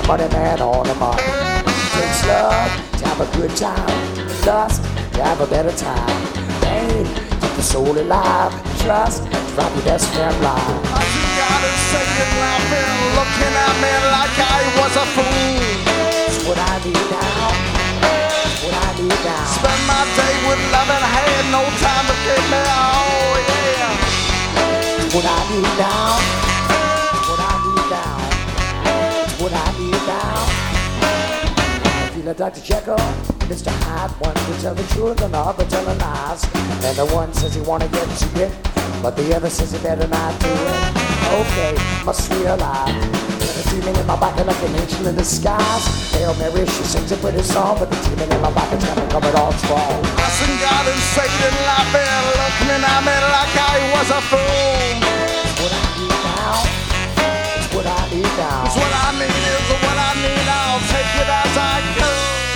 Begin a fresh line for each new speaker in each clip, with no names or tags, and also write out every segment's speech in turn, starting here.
money man on the money. Takes love to have a good time, lust to have a better time. Pain, keep the soul alive, trust to drive your best friend blind.
I see God is saying, laughing, looking at me like I was a fool.
It's what I need now, it's what I need now.
Spend my day with love and had no time to get me, oh yeah.
It's what I need now, it's what I need now, it's what I need now. I feel like Dr. Jekyll, Mr. Hyde, one to tell the truth and the other telling lies. And the one says he wanna get to it, but the other says he better not do it. Okay, must realize there's a demon in my body like an angel in disguise. Hail Mary, she sings a pretty song, but the demon in my body's gonna come it all strong.
I seen God and Satan laughing, looking at me like I was a fool.
It's what I need now, it's what I need now.
It's what I need is what I need, I'll take it as I go.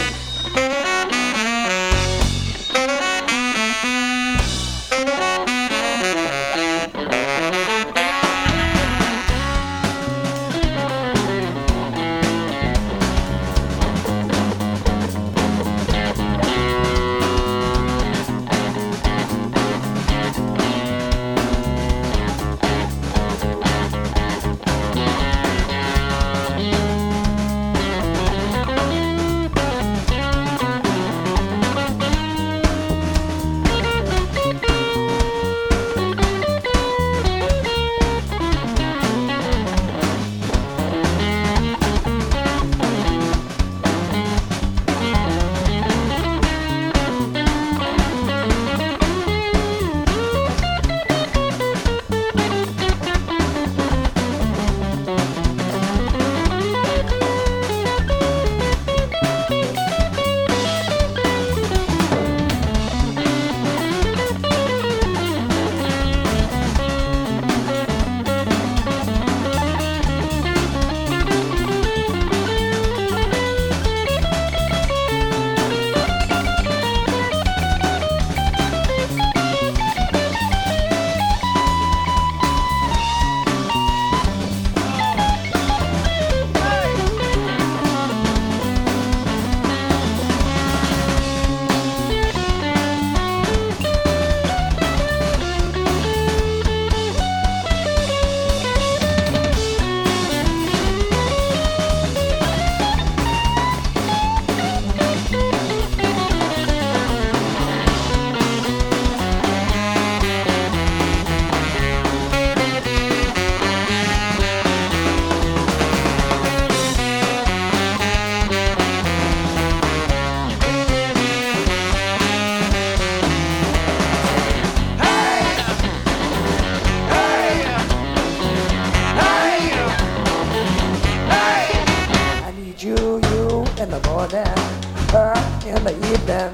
In the morning, her in the evening,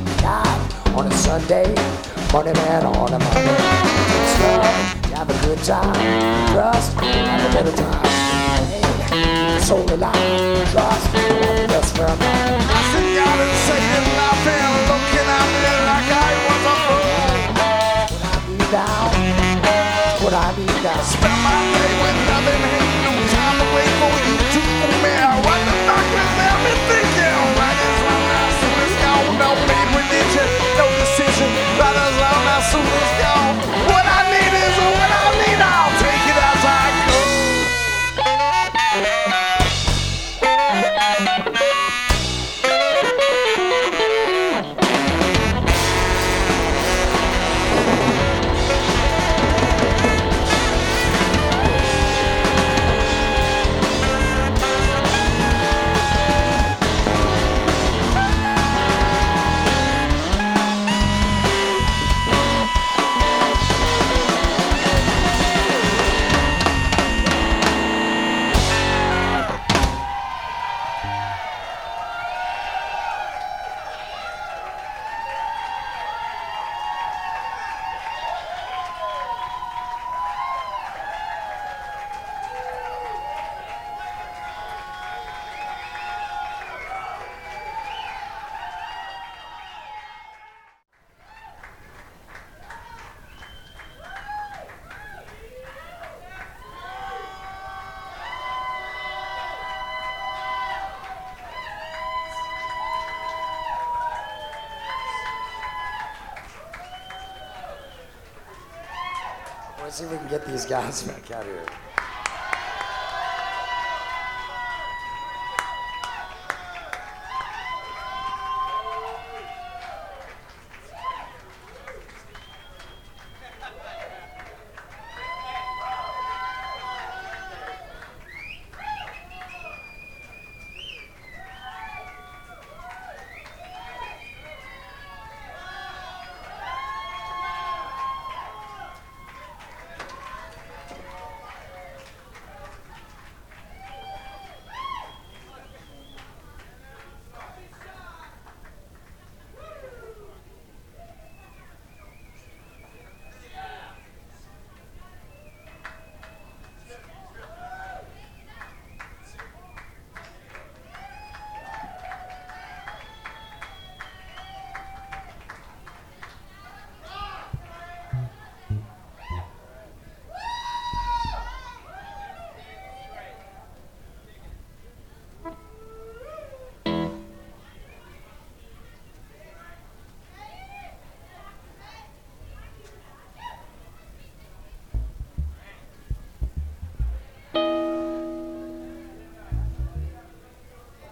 God on a Sunday, money man on a Monday. It's love, to have a good time, trust, have a better time. Hey, soul alive, trust, have a best friend.
I see God and Satan laughing, looking at me like I was a fool.
What I need now, what I need now.
Spend my day with nothing, ain't no time to wait for you to pull me out. What the doctors have me thinking? Right as long as soon as gone, no made religion, no decision. Right as long as soon as gone. What I need is what I need, I'll take it as I go.
let's see if we can get these guys back out here.